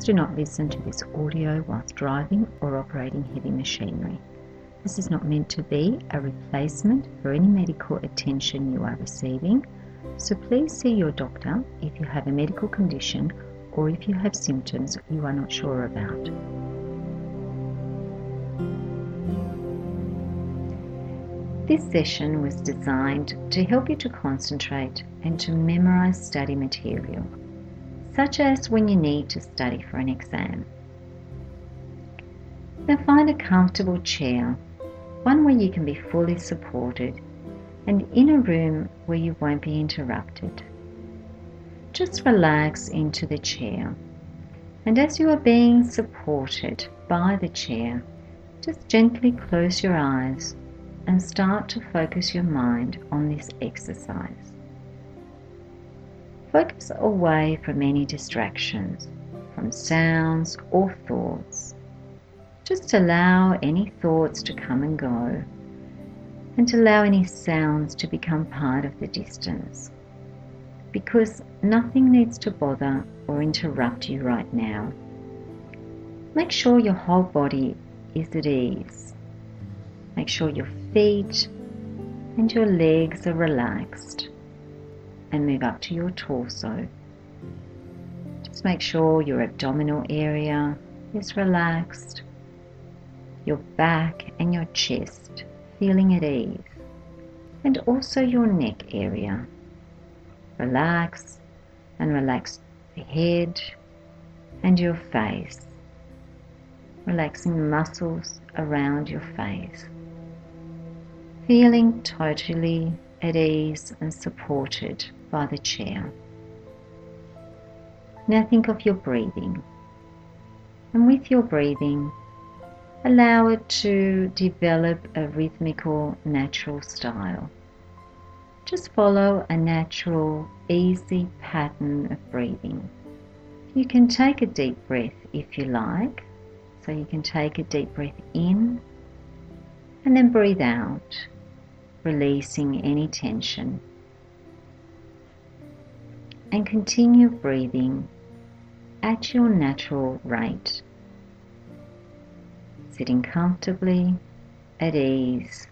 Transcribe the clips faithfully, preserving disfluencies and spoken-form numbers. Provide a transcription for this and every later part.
do not listen to this audio whilst driving or operating heavy machinery. This is not meant to be a replacement for any medical attention you are receiving, so please see your doctor if you have a medical condition or if you have symptoms you are not sure about. This session was designed to help you to concentrate and to memorize study material, such as when you need to study for an exam. Now find a comfortable chair, one where you can be fully supported and in a room where you won't be interrupted. Just relax into the chair, and as you are being supported by the chair, just gently close your eyes and start to focus your mind on this exercise. Focus away from any distractions, from sounds or thoughts. Just allow any thoughts to come and go, and allow any sounds to become part of the distance, because nothing needs to bother or interrupt you right now. Make sure your whole body is at ease. Make sure your feet and your legs are relaxed, and move up to your torso. Just make sure your abdominal area is relaxed, your back and your chest feeling at ease, and also your neck area. Relax and relax the head and your face, relaxing the muscles around your face. Feeling totally at ease and supported by the chair. Now think of your breathing, and with your breathing, allow it to develop a rhythmical, natural style. Just follow a natural, easy pattern of breathing. You can take a deep breath if you like, so you can take a deep breath in and then breathe out, releasing any tension, and continue breathing at your natural rate, sitting comfortably at ease.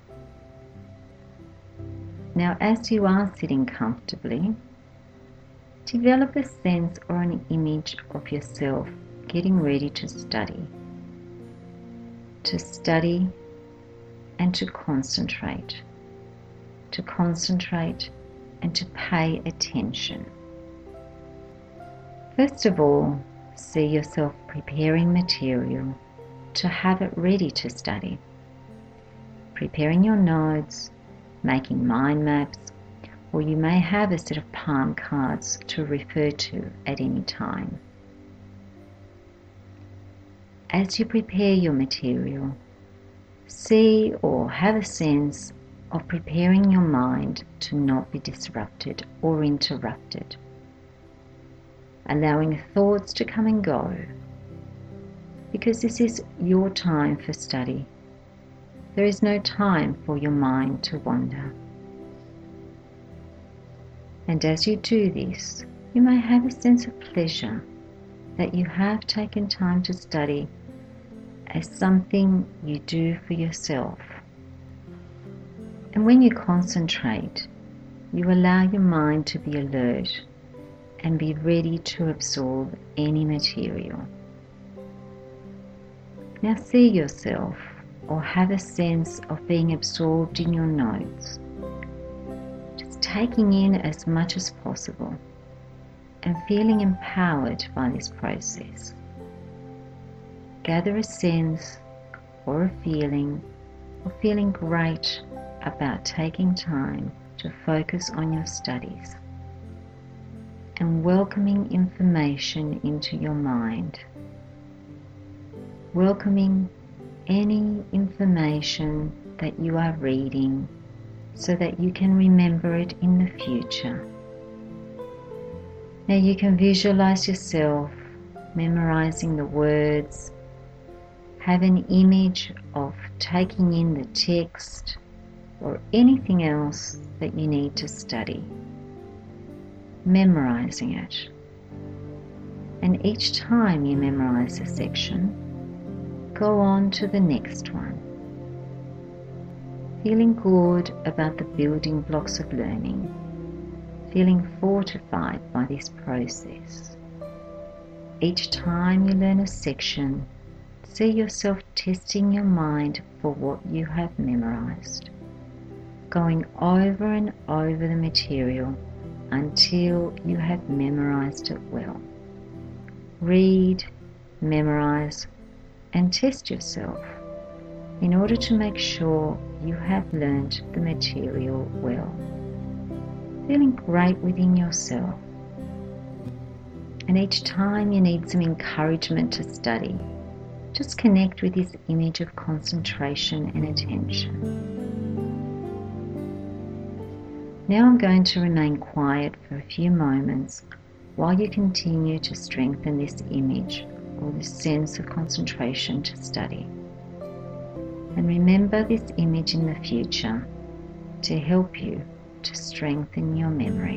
Now, as you are sitting comfortably, develop a sense or an image of yourself getting ready to study, to study and to concentrate. to concentrate and to pay attention. First of all, see yourself preparing material to have it ready to study. Preparing your notes, making mind maps, or you may have a set of palm cards to refer to at any time. As you prepare your material, see or have a sense of preparing your mind to not be disrupted or interrupted, allowing thoughts to come and go, because this is your time for study. There is no time for your mind to wander. And as you do this, you may have a sense of pleasure that you have taken time to study as something you do for yourself. And when you concentrate, you allow your mind to be alert and be ready to absorb any material. Now see yourself or have a sense of being absorbed in your notes, just taking in as much as possible and feeling empowered by this process. Gather a sense or a feeling of feeling great about taking time to focus on your studies and welcoming information into your mind. Welcoming any information that you are reading so that you can remember it in the future. Now you can visualize yourself memorizing the words, have an image of taking in the text or anything else that you need to study, memorizing it. And each time you memorize a section, go on to the next one, feeling good about the building blocks of learning, feeling fortified by this process. Each time you learn a section, see yourself testing your mind for what you have memorized, going over and over the material until you have memorized it well. Read, memorize, and test yourself in order to make sure you have learnt the material well. Feeling great within yourself. And each time you need some encouragement to study, just connect with this image of concentration and attention. Now I'm going to remain quiet for a few moments while you continue to strengthen this image or this sense of concentration to study. And remember this image in the future to help you to strengthen your memory.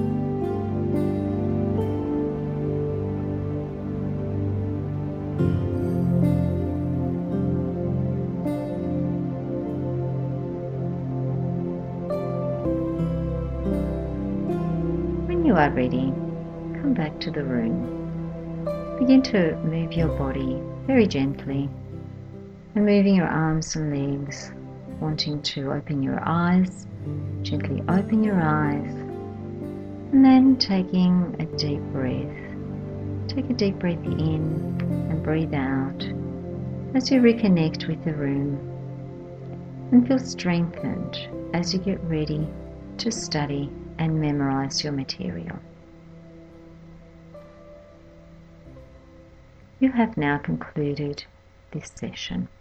When you are ready, come back to the room. Begin to move your body very gently and moving your arms and legs, wanting to open your eyes. Gently open your eyes and then taking a deep breath. Take a deep breath in and breathe out as you reconnect with the room and feel strengthened as you get ready to study and memorize your material. You have now concluded this session.